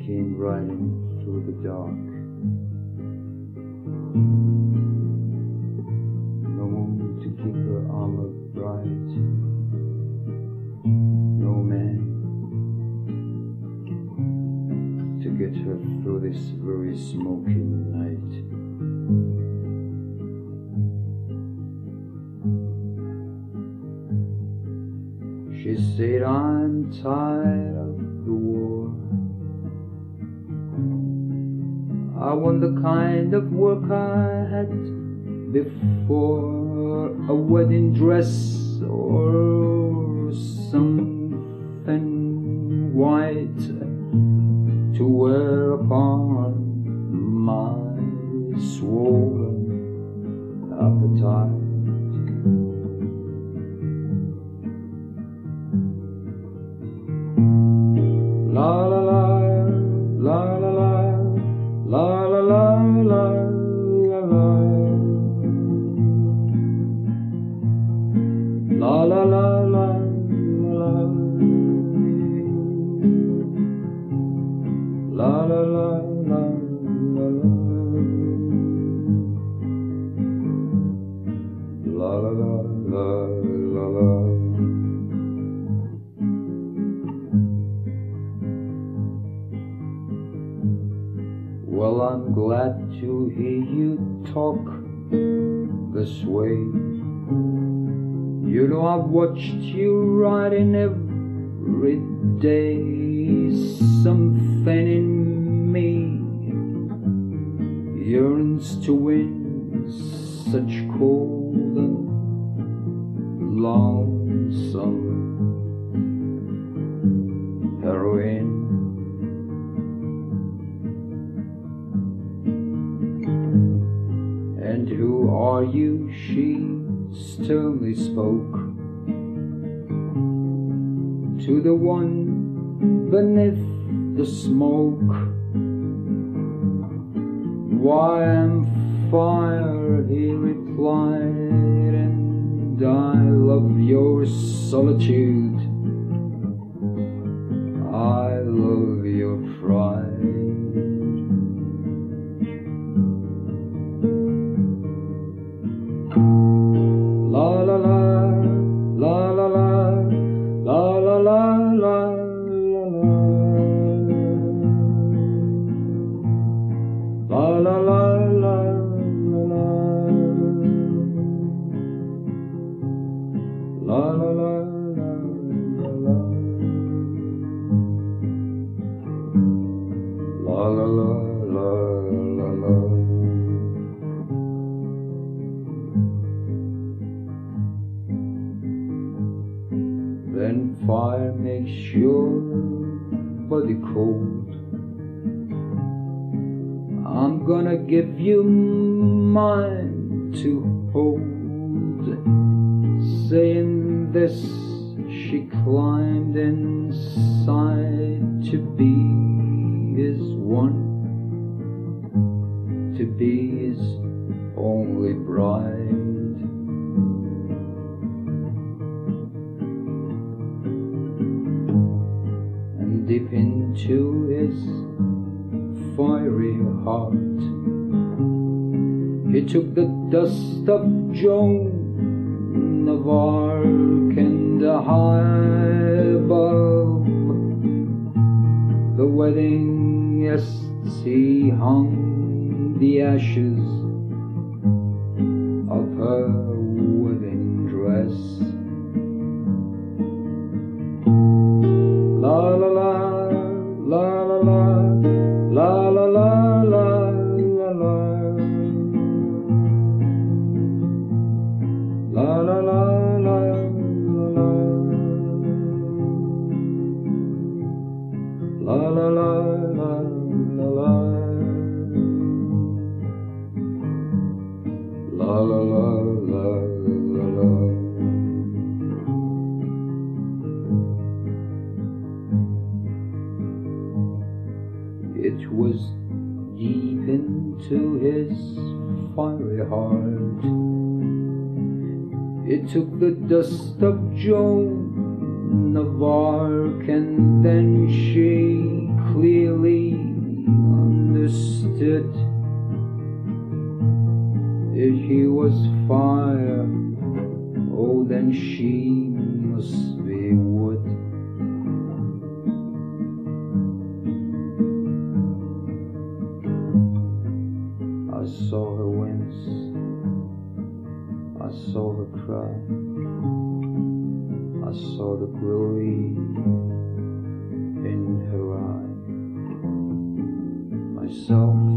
came riding through the dark. No one to keep her armor bright, no man to get her through this very smoky night. She said, I'm tired of the war. I want the kind of work I had before, a wedding dress or something white to wear upon my swollen appetite. La la la, la la la, la la la, la la la, la la la, la la, la la la, la la la, la la la. Well, I'm glad to hear you talk this way. You know I've watched you writing every day. Something in me yearns to win such cold and lonesome heroine. And who are you? She sternly spoke to the one beneath the smoke. Why am fire, he replied, and I love your solitude. I love your pride. La la la, la la la, la la la, la la la, la la la, la la la, la la la, la la la, la la la. Then fire makes your body cold. I'm gonna give you mine to hold. Saying this, she climbed inside to be his one, to be his only bride. Deep into his fiery heart, he took the dust of Joan of Arc, and high above the wedding guests he hung the ashes of her wedding dress. La la la, la la la, la la la, la la la, la la la, la la la, la la la, la la la, la la la, la la. It was deep into his fiery heart. It took the dust of Joan of Arc, and then she clearly it. If he was fire, oh, then she must be wood. I saw her wince, I saw her cry, I saw the glory in her eye. Myself